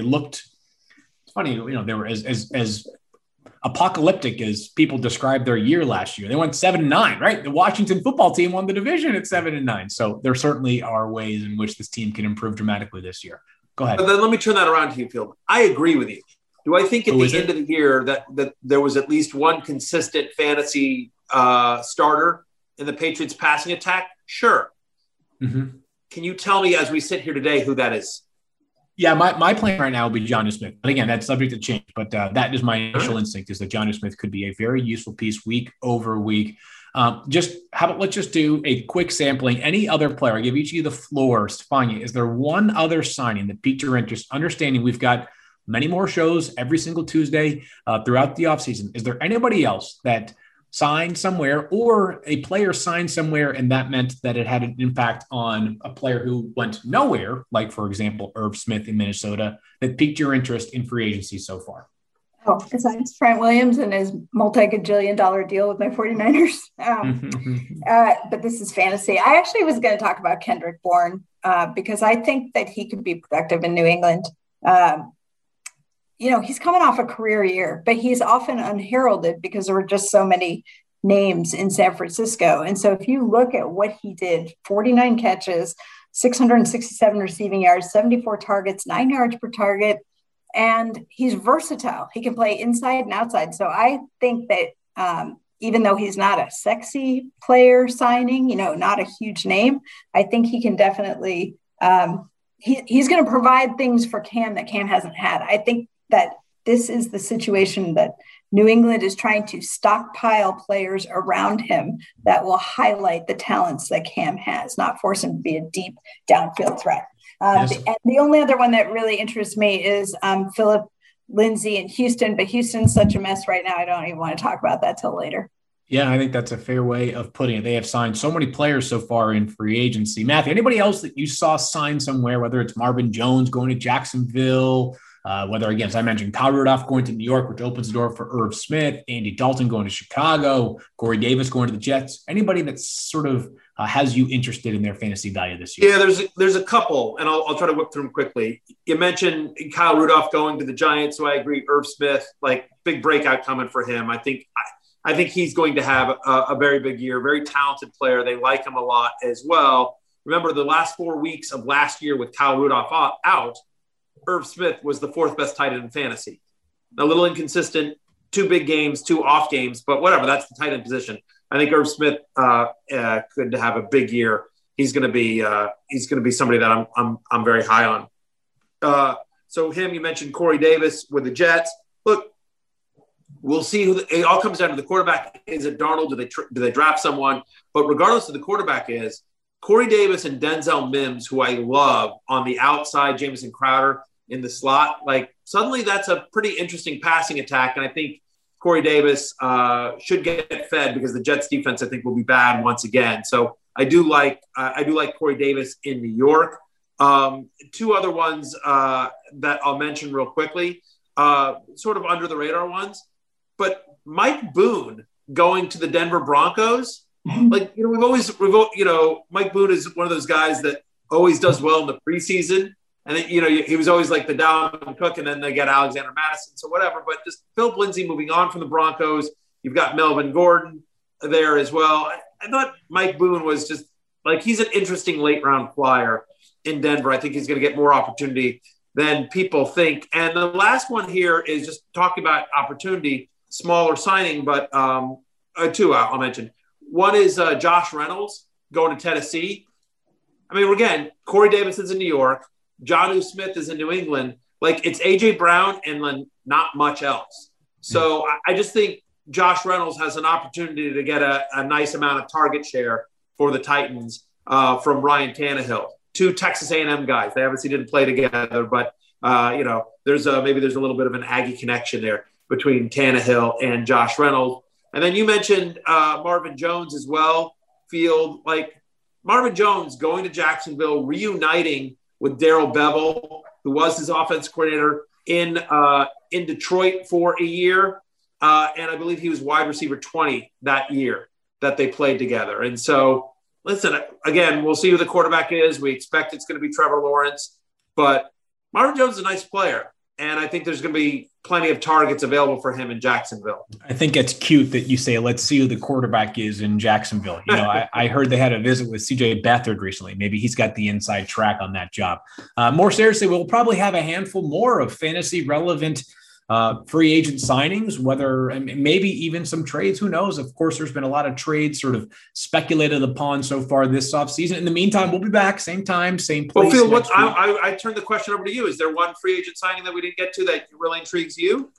It's funny, they were as apocalyptic as people described their year last year. They went 7-9, right? The Washington football team won the division at 7-9. So there certainly are ways in which this team can improve dramatically this year. Go ahead. But then let me turn that around to you, Field. I agree with you. Do I think at the end of the year that there was at least one consistent fantasy starter in the Patriots passing attack? Sure. Mm-hmm. Can you tell me, as we sit here today, who that is? Yeah, my plan right now will be Jonnu Smith. But again, that's subject to change. But that is my initial instinct, is that Jonnu Smith could be a very useful piece week over week. Let's just do a quick sampling. Any other player, I give each of you the floor. Stefania, is there one other signing that piqued your interest? Understanding we've got many more shows every single Tuesday throughout the offseason. Is there anybody else that signed somewhere, or a player signed somewhere and that meant that it had an impact on a player who went nowhere, like, for example, Irv Smith in Minnesota, that piqued your interest in free agency so far? Oh, besides Trent Williams and his multi-gajillion dollar deal with my 49ers. But this is fantasy. I actually was going to talk about Kendrick Bourne because I think that he could be productive in New England. He's coming off a career year, but he's often unheralded because there were just so many names in San Francisco. And so if you look at what he did, 49 catches, 667 receiving yards, 74 targets, 9 yards per target, and he's versatile. He can play inside and outside. So I think that even though he's not a sexy player signing, not a huge name, I think he can definitely he's going to provide things for Cam that Cam hasn't had. I think that this is the situation that New England is trying to stockpile players around him that will highlight the talents that Cam has, not force him to be a deep downfield threat. Yes. And the only other one that really interests me is Philip Lindsay in Houston, but Houston's such a mess right now. I don't even want to talk about that till later. Yeah, I think that's a fair way of putting it. They have signed so many players so far in free agency. Matthew, anybody else that you saw sign somewhere, whether it's Marvin Jones going to Jacksonville, whether, again, as I mentioned, Kyle Rudolph going to New York, which opens the door for Irv Smith, Andy Dalton going to Chicago, Corey Davis going to the Jets, anybody that sort of has you interested in their fantasy value this year? Yeah, there's a couple, and I'll try to whip through them quickly. You mentioned Kyle Rudolph going to the Giants, so I agree. Irv Smith, big breakout coming for him. I think he's going to have a very big year, very talented player. They like him a lot as well. Remember, the last 4 weeks of last year with Kyle Rudolph out, Irv Smith was the fourth best tight end in fantasy. A little inconsistent, 2 big games, 2 off games, but whatever. That's the tight end position. I think Irv Smith could have a big year. He's going to be somebody that I'm very high on. So him, you mentioned Corey Davis with the Jets. Look, we'll see it all comes down to the quarterback. Is it Darnold? Do they draft someone? But regardless of the quarterback is, Corey Davis and Denzel Mims, who I love on the outside, Jamison Crowder in the slot, suddenly that's a pretty interesting passing attack. And I think Corey Davis should get fed because the Jets defense, I think, will be bad once again. So I do like Corey Davis in New York. 2 other ones that I'll mention real quickly, sort of under the radar ones, but Mike Boone going to the Denver Broncos. Mike Boone is one of those guys that always does well in the preseason. And then, he was always like the Dalvin Cook, and then they get Alexander Madison. So whatever, but just Philip Lindsay moving on from the Broncos. You've got Melvin Gordon there as well. I thought Mike Boone was just he's an interesting late round flyer in Denver. I think he's going to get more opportunity than people think. And the last one here is just talking about opportunity, smaller signing, but 2 I'll mention. One is Josh Reynolds going to Tennessee. I mean, again, Corey Davis is in New York. Jonnu Smith is in New England. It's A.J. Brown and then not much else. So I just think Josh Reynolds has an opportunity to get a nice amount of target share for the Titans from Ryan Tannehill. 2 Texas A&M guys. They obviously didn't play together, but, there's a little bit of an Aggie connection there between Tannehill and Josh Reynolds. And then you mentioned Marvin Jones as well. Marvin Jones going to Jacksonville, reuniting with Darrell Bevell, who was his offense coordinator in Detroit for a year. And I believe he was wide receiver 20 that year that they played together. And so, listen, again, we'll see who the quarterback is. We expect it's going to be Trevor Lawrence. But Marvin Jones is a nice player. And I think there's going to be plenty of targets available for him in Jacksonville. I think it's cute that you say, let's see who the quarterback is in Jacksonville. I heard they had a visit with CJ Beathard recently. Maybe he's got the inside track on that job. More seriously, we'll probably have a handful more of fantasy relevant free agent signings, maybe even some trades. Who knows? Of course, there's been a lot of trades sort of speculated upon so far this offseason. In the meantime, we'll be back same time, same place. Well, Phil, I turn the question over to you. Is there one free agent signing that we didn't get to that really intrigues you?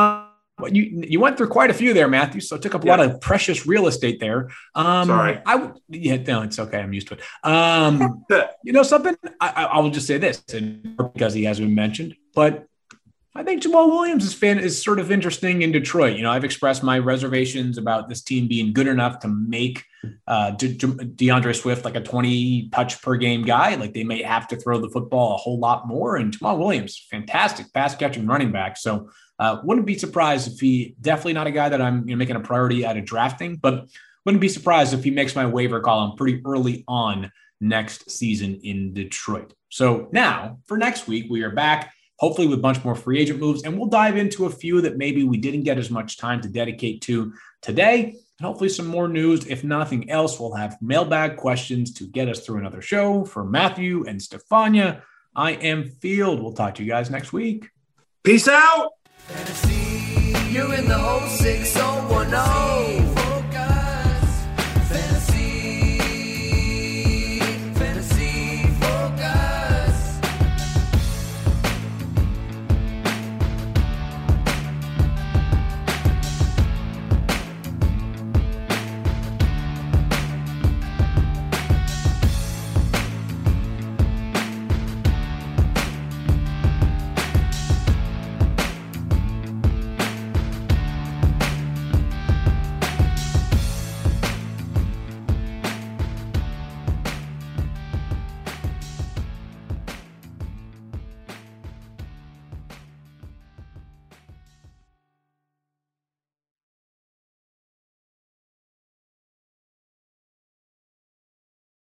You went through quite a few there, Matthew, so it took up a lot of precious real estate there. Sorry. No, it's okay. I'm used to it. Something, I will just say this, and because he hasn't been mentioned, but I think Jamal Williams is sort of interesting in Detroit. I've expressed my reservations about this team being good enough to make DeAndre Swift like a 20 touch per game guy. Like they may have to throw the football a whole lot more. And Jamal Williams, fantastic pass catching running back. So wouldn't be surprised if he, definitely not a guy that I'm making a priority out of drafting, but wouldn't be surprised if he makes my waiver column pretty early on next season in Detroit. So now for next week, we are back, hopefully with a bunch more free agent moves, and we'll dive into a few that maybe we didn't get as much time to dedicate to today, and hopefully some more news. If nothing else, we'll have mailbag questions to get us through another show. For Matthew and Stefania, I am Field. We'll talk to you guys next week. Peace out. Fantasy, you're in the whole 6010.